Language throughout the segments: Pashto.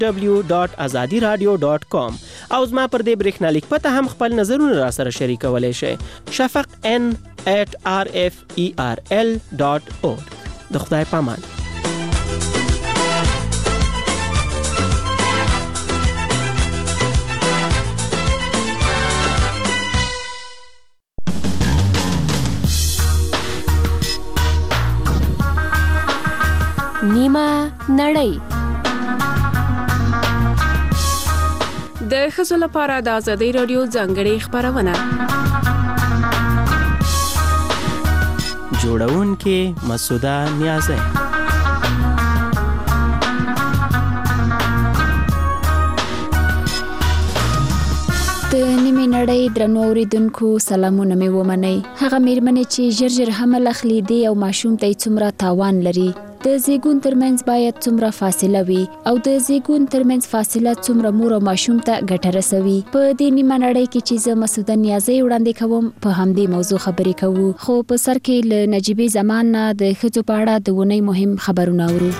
www.azadiradio.com او زما پر دې برېښنالیک پته هم خپل نظرونه را سره شریکولی شئ. shafaqn@rferl.org. د خدای پامان. نیمه نړۍ د ښځو لپاره د آزادۍ رادیو ځانګړې خپرونه. جوړونکې مسعوده نیازی. د نیمه نړۍ درنو اوریدونکو سلامونه مې ومنئ. هغه میرمنې چې ژر حمل اخلي دی او ماشوم ته څومره تاوان لري. د زیږون ترمنځ باید څومره فاصله وي او د زیږون ترمنځ فاصله څومره مور او ماشوم ته ګټه رسوي. په دې نیمه نړۍ کې چې زه مسعوده نیازی وړاندې کوم په همدې موضوع خبرې کوو. خو په سر کې له نجیبې زمان نه د ښځو په اړه د ونې مهم خبرونه اورو.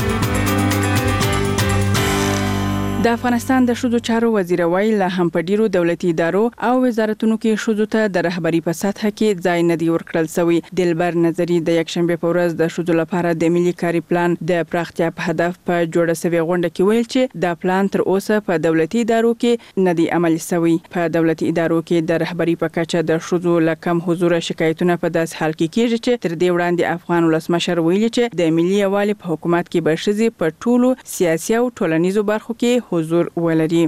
د افغانستان د ښځو چارو وزیر وایي لا هم په ډیرو دولتي ادارو او وزارتونو کې ښځو ته د رهبری په سطح کې ځای نه دی ورکړل شوی. دلبر نظری د یکشنبه په ورځ د ښځو لپاره د ملي کاري پلان د پراختیا په هدف په جوړه شوی غونډه کې ویل چې دا پلان تر اوسه په دولتي ادارو کې نه دی عملي شوی. په دولتي ادارو کې د رهبری په کچه د ښځو لکم حضور شکایتونه په داس حال کې کیږي چې تر دې وړاندې افغان ولسمشر ویلي چې د ملي یوالي په حکومت کې به ښځې په ټولو سیاسي او ټولنیزو برخو کې حضور ولري.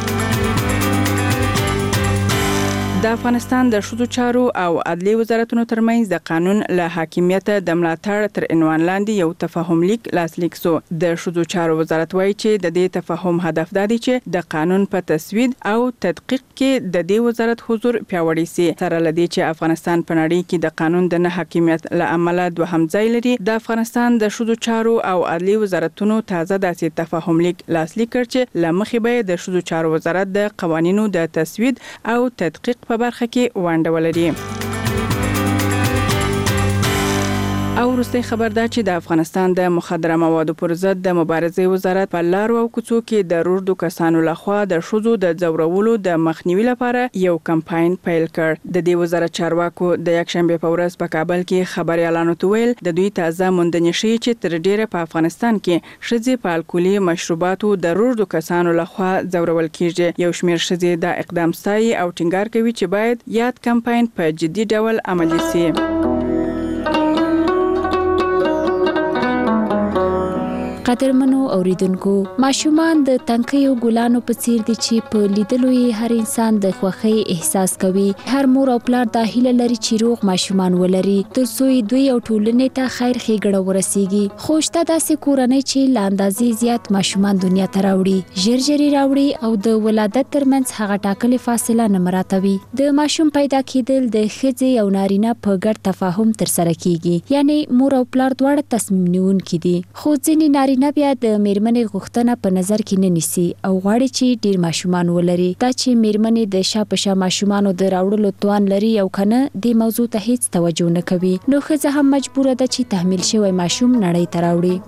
د افغانستان د ښځو چارو او عدلي وزارتونو ترمنځ د قانون له حاکمیت د ملاتړ تر عنوان لاندې یو تفاهم لیک لاسلیک شو. د ښځو چارو وزارت وایي چې د دې تفاهم هدف دا دی چې د قانون په تصویب او تدقیق کې د دې وزارت حضور پیاوړی شي. سره لدی چې افغانستان په نړۍ کې د قانون د نه حاکمیت له امله دوهم ځای لري. د افغانستان د ښځو چارو او عدلي وزارتونو تازه داسې تفاهم لیک لاسلیک کړ چې لمخې به د ښځو چارو وزارت د قوانینو د تصویب او تدقیق په برخه کې ونډه ولري. او وروستي خبر دا چې د افغانستان د مخدره موادو پر ضد د مبارزې وزارت په لارو او کوڅو کې د روړدو کسانو لخوا د ښځو د ځورولو د مخنیوي لپاره یو کمپاین پیل کړ. د دې وزارت چارواکو د یکشنبه په ورځ په کابل کې خبري اعلان وکړ. د دوی تازه موندنې شي چې تر ډیره په افغانستان کې ښځې په الکولي مشروباتو د روړدو کسانو لخوا ځورول کیږي. یو شمېر ښځې د اقدام ستایي او ټینګار کوي چې باید یاد کمپاین په جدي ډول عملي شي. قدرمنو اوریدونکو، ماشومان د تنکیو ګلانو په څیر دي چې په لیدلو یې هر انسان د خوښۍ احساس کوي. هر مور او پلار د هیله لري چې روغ ماشومان ولري ترڅو دوی او ټولنې ته خیر ښېګړه ورسیږي. خو شته داسې کورنۍ چې له اندازې زیات ماشومان دنیا ته راوړي، ژر راوړي او د ولادت ترمنځ هغه ټاکلې فاصله نه مراعاتوي. د ماشوم پیدا کېدل د ښځې او نارینه په ګډ تفاهم ترسره کیږي، یعنی مور او پلار دواړه تصمیم نیونکي دي. خو ځینې نارینه بیا د میرمنې غوښتنه په نظر کې نه نیسي او غواړي چې ډیر ماشومان ولري. دا چې میرمنې د شاپشا ماشومانو د راوړلو توان لري او کنه د موضوع ته هیڅ توجه نه کوي، نو ښځه هم مجبوره ده چې تحمیل شوی ماشوم نړۍ ته راوړي.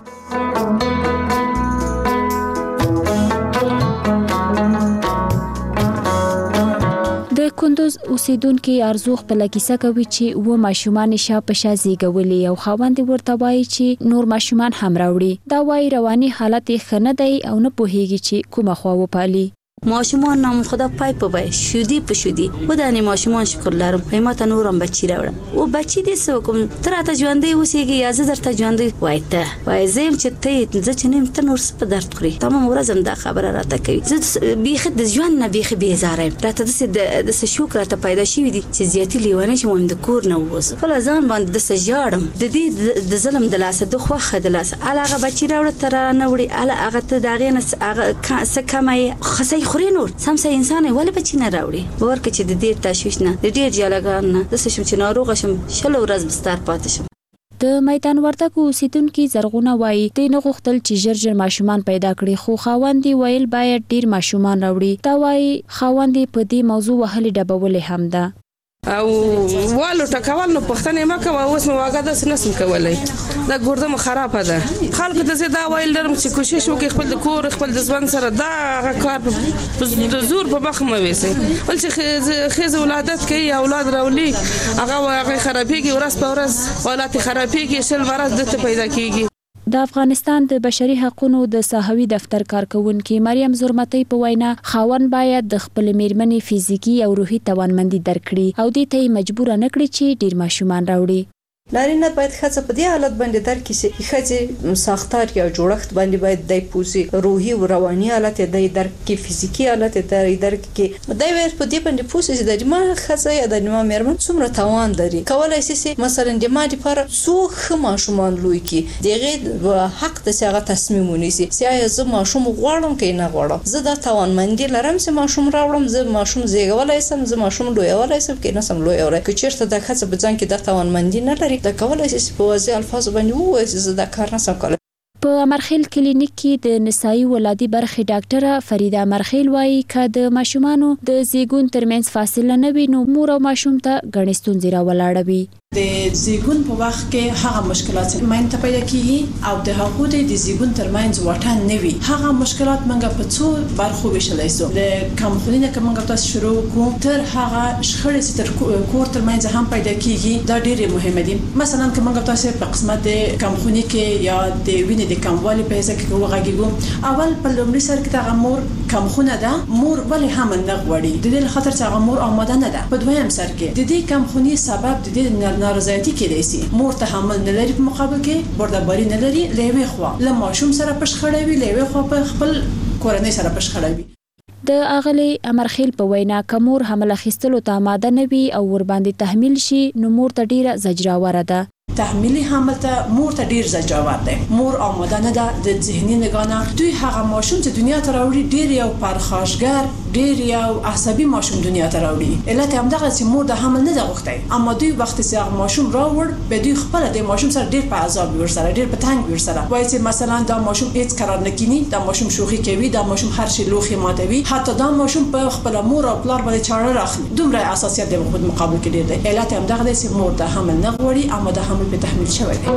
د کندوز اوسیدونکو ارزو خپل کیسه کوي چې و ماشومان شاپشا زیږولي او خاوند ورته وایي چې نور ماشومان هم راوړي. دا وایي رواني حالت یې ښه نه دی او نه پوهیږي چې کومه خوا وپالي. ماشومان نام خدا پای په پای شودی په شودی ودانې ماشومان شکر لرم پیماته نورم بچی راوړم او بچی دې سو کوم تر ته ژوندې اوسېږي یا زه درته ژوندې وایته وای زم چې ته چې نیم ته نور څه په درد خوري تمام ورځم دا خبره راته کوي. زه بیخ د ژوند نه بیخ بیزاره راته د شوک راته پیدا شي دي چې زیاتی لیوانه چې مهم د کور نه ووس فل ځان باندې د سجاړم د دې د ظلم د لاسه د خوخه د لاسه هغه بچی راوړ تر نه وړي هغه ته داغه نه هغه څه کمای خسي خوري نور سمسه انسان ولې بچی نه راوړي ورکه چې د دې تشویش نه د ډیر جلګان نه د سشم چې ناروغ شم شل ورځ بستر پاتې شم. د میدان وردګو اوسیدونکو زرغونه وایي د نه غوښتل چې ژر ماشومان پیدا کړي خو خاوندې ویل باید ډیر ماشومان راوړي. دا وایي خاوندې په دې موضوع وهلې ډبولې هم ده. او والو ټکول نو پښتنه ما کوه اوس مو واګه د سنسم کولای دا ګورده مو خرابه ده خلک د زه دا ویل درم چې کوشش وکړي خپل د کور خپل د ځوان سره دا کار د زور په مخ مو وېسي ول چې خېز ولادت کوي اولاد راولي هغه خرابېږي ورځ په ورځ حالات خرابېږي شل ورځ دته پیدا کیږي. د افغانستان د بشري حقوقو د ساحوي دفتر کارکونکو مریم زرمتي په وینا خاوند باید د خپل میرمنې فزیکی او روحي توانمندي درکړي او دې ته مجبور نه کړي چې ډیر ماشومان راوړي. نارینه باید ښځه په دې حالت باندې درک شي ښځه ساختار یا جوړښت باندې باید د پوزي روحي او رواني حالت د درک کې فزیکی حالت د درک کې د ویل په دې باندې پوزي د ما ښځه یا د ما مېرمن څومره توان لري کولای شي مثلا د ما لپاره څو ماشومان لوي کې دغه حق د څنګه تصمیم ونیسي چې زه ماشوم غواړم کې نه غواړم زه د توانمندي لرم چې ماشوم راوړم زه ماشوم زیږولای سم زه ماشوم لویولای سم کې نه سم لویولای کې چیرته د ښځه په ځان کې د توانمندي نه لري د کولای شي په واضح الفاظ باندې وایي چې دا کار نه سم کوي. په امرخیل کلینیک کې د نسایي ولادي برخې ډاکټره فریده امرخیل وایي چې د ماشومانو د زیږون ترمنځ فاصله نه وي نو مور او ماشوم ته ګڼې ستونزې راولاړوي. د زیږون په وخت کې هغه مشکلات مینته پیدا کیږي او د هغو د زیږون ترمنځ واټن نه وي هغه مشکلات منګه په څو برخو ویشلای شو د کمخونینه کومه تاسو شروع کوو تر هغه شخړې چې تر کور ترمنځ هم پیدا کیږي دا ډېر مهمه دي. مثلا کومه تاسو په قسمت د کمخونی کې یا د وینې د کموالي په حساب کې وغږیږو اول په لومړي سر کې د مور کمخونه ده مور ولې هم نه غوړي د دې خاطر چې مور آماده نه ده. په دویم سر کې د دې کمخونی سبب د دې نارضایتي کېدای شي مور تحمل نه لري په مقابل کې بردباري نه لري لوي خو له ماشوم سره پښخړوي لوي خو په خپل کورنۍ سره پښخړوي. د اغلی امرخیل په وینا کمور حمله خستلو ته آماده نه وي او ور باندې تحمیل شي نو مور ته ډیره زجراوره ده. تحمیلی حمل ته مور ته ډیر زجاور ده مور آماده نه ده د ذهني نگانه دوی هغه ماشوم چې دنیا ته راوړي ډیر یو پرخاشګر ډیر یو عصبي ماشوم دنیا ته راوړي علت هم دغه چې مور د حمل نه ده غوښتي اما دوی وخت چې هغه ماشوم راوړ به دوی خپل د ماشوم سره ډیر په عذاب ورسره ډیر په تنګ ورسره وایي چې مثلا دا ماشوم هیڅ قرار نه کینی دا ماشوم شوخي کوي دا ماشوم هر شي لوخي ماتوي حتی دا ماشوم په خپل مور او پلار باندې چاړه راخلي دومره اساسیت د خود مقابل کې ډیر دی علت هم دغه چې مور د حمل نه غوړي اما د حمل په تحمیل شوی دی.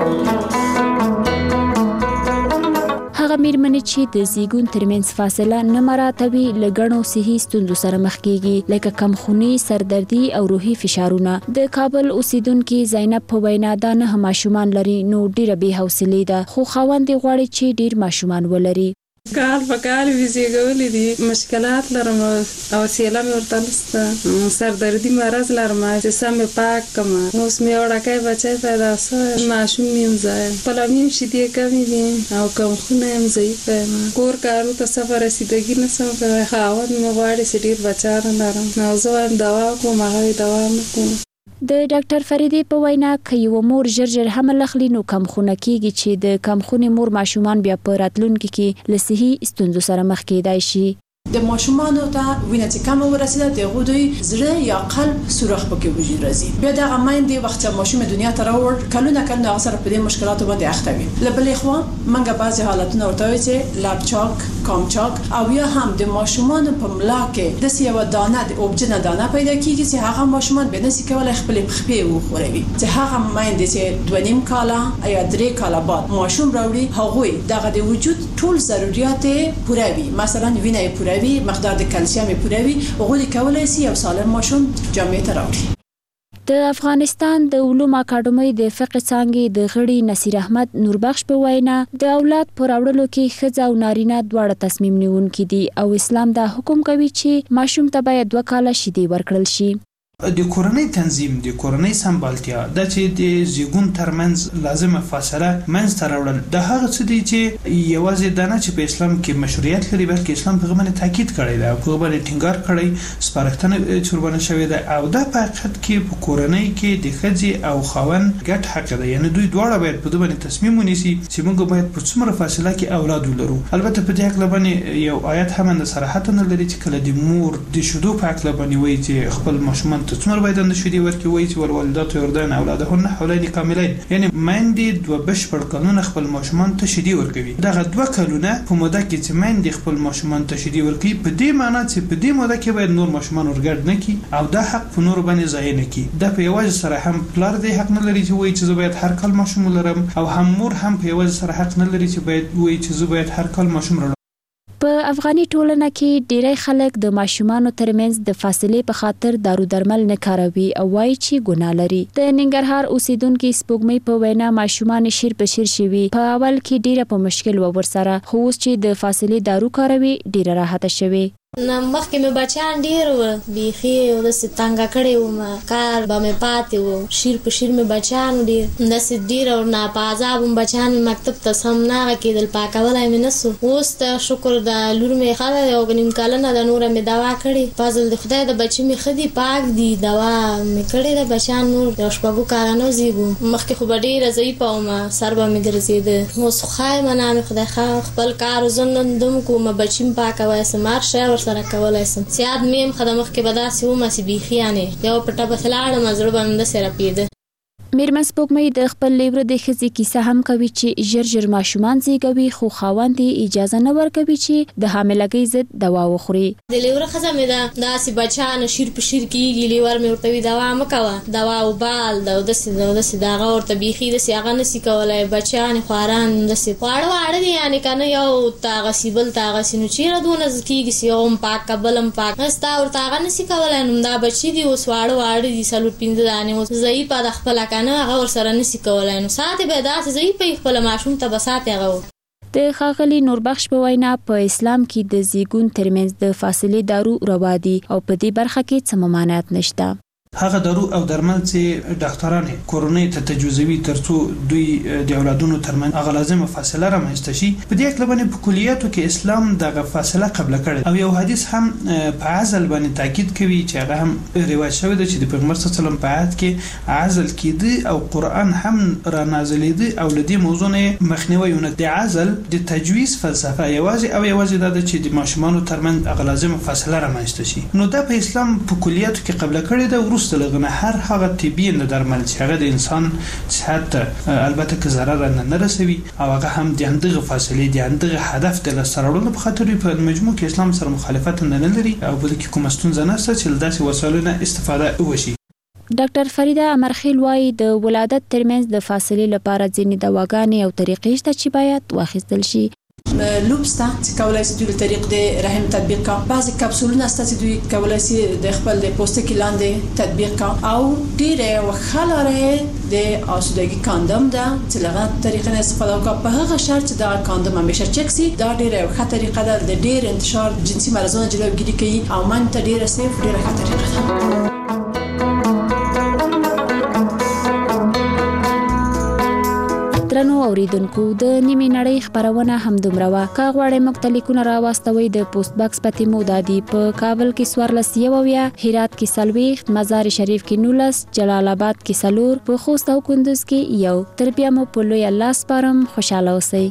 هغه میرمنې چې د زیږون ترمنځ فاصله نه مراعاتوي له ګڼو صحي ستونزو سره مخ کیږي لکه کمخوني سردردي او روحي فشارونه. د کابل اوسیدونکو زینب په وینا دا نه ماشومان لري نو ډیره بې حوصله ده خو خاوند غواړي چې ډیر ماشومان ولري. کال په کال ویزیږولې دي مشکلات لرم او سیله مې ورته نسته سردردي مرض لرم چې سم پاک کما اوس مې وړکای بچای پیدا سو ماشوم مې ځای په لمیم شیدې کمی دي او کوم خونه هم ضعیفه کور کارو ته سفر رسیدګی نه سم کوي خاوند مې غواړي چې ډیر بچا نه لرم نو زه دوا کوم هغه دوا کوم. د ډاکټر فریدې په وینا که یو مور ژر حمل اخلي نو کمخونه کیږي چې د کمخوني مور ماشومان بیا په راتلونکي کې له صحي ستونزو سره مخ کېدای شي. د ماشومانو ته وینه چې کم ورسیده د غوډوي زړه یا قلب سوراخ پکې وجود راځي بیا د غمایندې وخت چې ماشوم دنیا ته راوړ کلونه اثر په دې مشکلاتو باندې اخته وي. لبلې خو منګه بعضي حالتونه ورته وي چې لاپچاک کامچاک او یا هم د ماشومانو په ملا کې د سیو دانه د اوبجنه دانه پیدا کیږي چې هغه ماشومان به نسی کولای خپل خپې وخوروي چې هغه مایندې چې 2.5 کاله یا 3 کاله بعد ماشوم راوړي هغوی دغه د وجود ټول ضرورت پوره وي مثلا وینه پوره مقدار د کلسیم پوره وي غوړي کولای شي یو سالم ماشوم جامعه ته راوړي. د افغانستان د علوم اکاډمۍ د فقه څانګې د غړي نصیر احمد نوربخش په وینا د اولاد پر راوړلو کې ښځه او نارینه دواړه تصمیم نیونکي دي او اسلام دا حکم کوي چې ماشوم ته باید 2 کاله شیدې ورکړل شي. د کورنۍ تنظیم د کورنۍ سمبالتیا د چې د زیږون ترمنځ لازمه فاصله منځ ته راوړل د هغه څه دی چې یوازې دا نه چې په اسلام کې مشروعیت لري بلکې اسلام په غوښنه تاکید کړی دی په غوښنه ټینګار کړی سپارښتنه چوربانه شوې ده او دا په حقیقت کې په کورنۍ کې د ښځې او خاوند ګډ حق دی یعنی دوی دواړه باید په دې تصمیم ونیسي چې موږ باید په څومره فاصله کې اولاد ولرو. البته په دې حق لبنه یو آیت هم د صراحت نه لري چې کله د مور د شودو په حق لبنه وایي چې خپل ماشومان ته څومره باید د شیدې ورکړي وایي چې والوالدات یرضعن اولادهن حولین کاملین یعنی میندې 2 بشپړ کلونه خپل ماشومان ته شیدې ورکوي دغه 2 کلونه په موده کې چې میندې خپل ماشومان ته شیدې ورکوي په دې معنی چې په دې موده کې باید نور ماشومان ورګډ نه کړي او دا حق په نور باندې ضایع نه کړي دا په یوازې سره هم پلار دې حق نه لري چې وایي چې زه باید هر کال ماشوم ولرم او هم مور هم په یوازې سره حق نه لري چې باید وایي چې زه باید هر کال ماشوم راوړم. په افغاني ټولنه کې ډیری خلک د ماشومانو ترمنځ د فاصلې په خاطر دارو درمل نه کاروي او وایي چې ګناه لري. د ننګرهار اوسیدونکو سپوږمۍ په وینا ماشومان شیر په شیر شوي په اول کې ډیره په مشکل و ورسره خو اوس چې د فاصلې دارو کاروي ډیره راحت شوي. مخکې مې بچیان ډېر وو بیخي داسې تنګه کړی وم کار به مې پاتې وو شیر په شیر مې بچیان ډېر داسې ډېر او ناپازاب وم بچیان مې مکتب ته سم نه هغه کېدل پاکولی مې نه سو اوس ته شکر د لور مې ښه ده یو نیم کلنه ده نوره مې دوا کړې فضل د خدای د بچي مې ښه دي پاک دي دوا مې کړې ده بچیان نور یو شپږو کالنو زیږو مخکې خو به ډېره ضعیفه وم سر به مې ګرځېده اوس خو ښه یم نه مې خدای ښه خپل کار زه نن دم کوم بچي مې پاکوی سم هر شی سره کولای سم سیاد میم خدای مخکې به داسې وم چې بیخي یعنې یو پټه پسې لاړم زړه به مې داسې رپېده. میرمن سپوږمۍ د خپل لیوره د ښځې کیسه هم کوي چې ژر ژر ماشومان زیږوي خو خاوند یې اجازه نه ورکوي چې د حاملګۍ ضد دوا وخوري. د لیوره ښځه مې ده داسې بچیان شیر په شیر کېږي لیور مې ورته وي دوا مه کوه دوا وبال ده داسې د هغه ورته بیخي داسې هغه نسي کولی بچیان خواران داسې خواړه واړه دي یعنې که نه یو تاغسي بل تاغسي نو چېرې دونه کېږي چې یو هم پاک که بل هم پاک ستا ورته هغه نسي کولی نو دا بچي دي اوس واړه دي 4-5 دانې اوس ضعیفه د خپله که نه هغه ورسره نسي کولی نو ساتې به یې داسې ضعیفه وي خپله ماشوم ته به ساتې هغه د ښاغلي نوربخش په وینا په اسلام کې د زیږون ترمنځ د فاصلې دارو روا دي او په دې برخه کې څه ممانعت نشته. هغه دارو او درمل چې ډاکټران کورونی ته تجویزوي ترڅو دوی د اولادونو ترمنځ هغه لازمه فاصله رامنځته شي په دې اړه باندې په کلیاتو کې اسلام دغه فاصله قبل کړي او یو حدیث هم په عزل باندې تاکید کوي چې هغه هم روایت شوی دی چې د پیغمبر صلی الله علیه وسلم په عهد کې عزل کېده او قرآن هم را نازلېده او لدی موضوع نه مخنیوي ونه د عزل د تجویز فلسفه یوازې دا چې د ماشومانو ترمنځ هغه لازمه فاصله رامنځته شي نو دا په اسلام په کلیاتو کې قبل کړي دی لغنه هر هغه طبي درمل چې هغه د انسان صحت ته البته که ضرر نه رسوي او هغه هم د همدغه فاصلې د همدغه هدف د لاسته راوړلو په خاطر په مجموع کې اسلام سره مخالفت نه لري او بلکې کومه ستونزه نشته چې داسې وسایلو نه استفاده وشي. ډاکټر فریده امرخیل وايي د ولادت ترمنځ د فاصلې لپاره ځینې دواګانې او طریقې شته چې باید واخیستل شي. لوب ستا چې کولای شي د طریق د رحم تطبیق کا بعضی کپسولونه ستا چې دوی کولای شي د خپل د پوستکي لاندې تطبیق کا او ډیره وخلاره د اوسدګي کاندوم ده چې لغه طریقې استفاده وکړه په هغه شرط چې دا کاندوم همیشه چک سي دا ډیره ښه طریقه ده د ډیر انتشار جنسي مرزونو جلوګیری کوي او من ته ډیره سیف ډیره ښه طریقه ده. درنو اوریدونکو د نیمه نړۍ خبرونه هم دومره وا کا غواړئ مختلفونه راوستوي د پوسټ باکس پتی مودادي په کابل کې 14 هرات کې 40 مزار شریف کې 19 جلال آباد کې 4 په خوست او کندوز کې 1 تر بیا مو په لوی الله سپارم خوشاله اوسئ.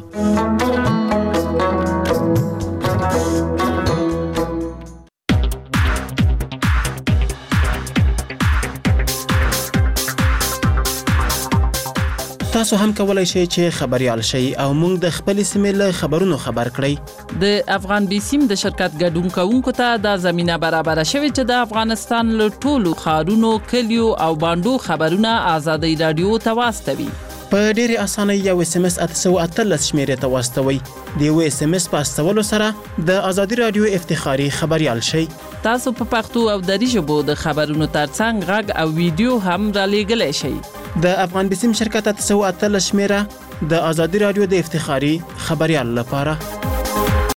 تاسو هم کولای شئ چې خبريال شئ او موږ د خپل سیمې له خبرونو خبر کړئ. د افغان بیسیم د شرکت ګډون کوونکو ته د زمينه برابر شوی چې د افغانستان له ټولو خارونو کلیو او باندو خبرونه آزادۍ رادیو ته واستوي. په ډېر اسانه یو SMS 813 شمیرې ته واستوي. د یو SMS په استولو سره د آزادۍ رادیو افتخاري خبريال شئ. تاسو په پښتو او دری ژبه د خبرونو ترڅنګ غږ او ویډیو هم را لېږلی شئ. د افغان بیسیم شرکت 813 شمیره د آزادۍ رادیو د افتخاري خبريال لپاره